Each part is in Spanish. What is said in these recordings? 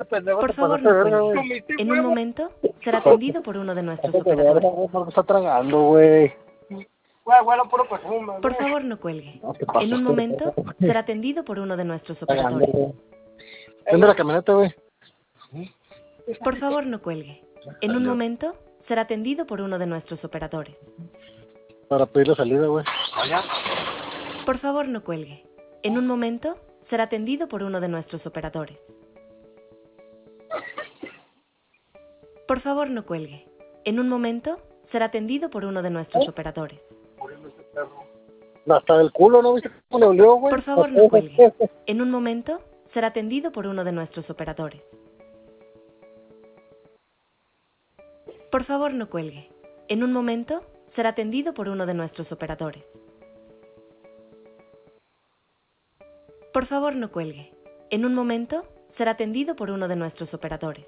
pendejo Por te favor, pasaste de no verga, cuelgue. güey. En un momento será atendido por uno de nuestros Pásate de verga, operadores. güey, porque está tragando, güey. Güey, huele puro perfume, Por güey. favor, no cuelgue. No, ¿qué En pasó? un momento será atendido por uno de nuestros Tragando, operadores. güey. Prende la camioneta, güey. Por favor, no cuelgue. En un momento será atendido por uno de nuestros operadores. Para pedir la salida, güey. Por favor, no cuelgue. En un momento será atendido por uno de nuestros operadores. Por favor, no cuelgue. En un momento será atendido por uno de nuestros operadores. Hasta del culo, ¿no viste cómo le olió, güey? Por favor, no cuelgue. En un momento será atendido por uno de nuestros operadores. Por favor, no cuelgue. En un momento será atendido por uno de nuestros operadores. Por favor, no cuelgue. En un momento será atendido por uno de nuestros operadores.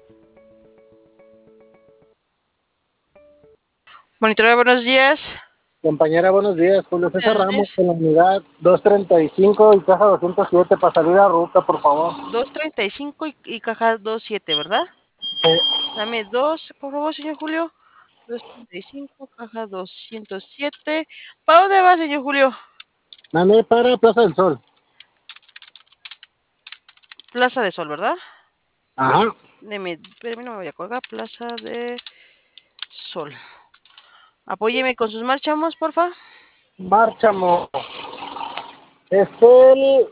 Monitoreo, buenos días. Compañera, buenos días. Julio César Buenos Ramos, días. en la unidad 235 y caja 207 para salir a ruta, por favor. 235 y caja 27, ¿verdad? Dame dos, por favor, señor Julio. 235, caja 207. ¿Para dónde va, señor Julio? Mandé para Plaza del Sol. Plaza de Sol, ¿verdad? Ajá. Espérame, no me voy a colgar. Plaza de Sol. Apóyeme con sus marchamos, porfa. Márchamo. Es el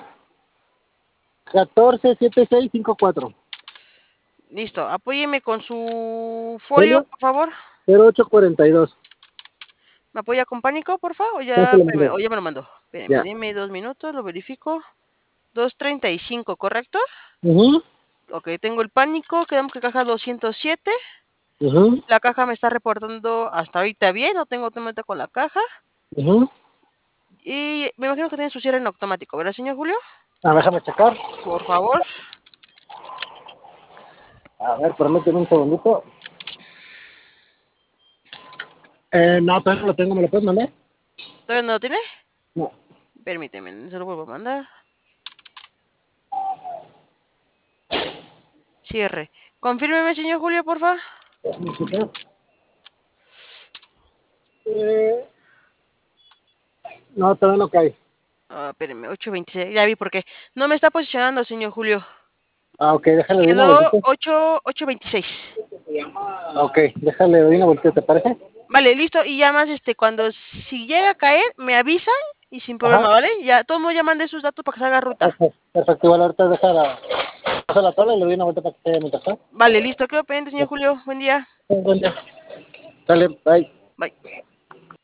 147654. Listo. Apóyeme con su folio, Julio por favor. 0842. ¿Me apoya con pánico, porfa? O Ya ya, se lo espérame, mandé. o ya me lo mandó. Espérame, Ya. deme 2 minutos, lo verifico. 235, ¿correcto? Mhm. Ok, tengo el pánico, quedamos que caja 207. Mhm. La caja me está reportando hasta ahorita bien, no tengo tema con la caja. Mhm. Y me imagino que tiene su cierre en automático, ¿verdad, señor Julio? A ver, déjame checar. Por favor. A ver, permíteme un segundito. No, todavía no lo tengo. ¿Me lo puedes mandar? ¿Todavía no lo tiene? No. Permíteme, se lo vuelvo a mandar. Cierre. Confírmeme, señor Julio, porfa. No, todavía no cae. Espérame, 826. Ya vi por qué. No me está posicionando, señor Julio. Ok, déjale doy una Quedó vueltita. 826. Ok, déjale doy una vueltita, ¿te parece? Vale, listo. Y ya más, cuando si llega a caer, me avisa y sin Ajá. problema, ¿vale? Ya, todo el mundo ya mandé sus datos para que salga ruta. Ok, perfecto. Igual ahorita deja la tabla y le doy una vuelta para que se mientras está. Vale, listo. Quedo pendiente, señor Julio. Buen día. Buen día. Dale, bye. Bye.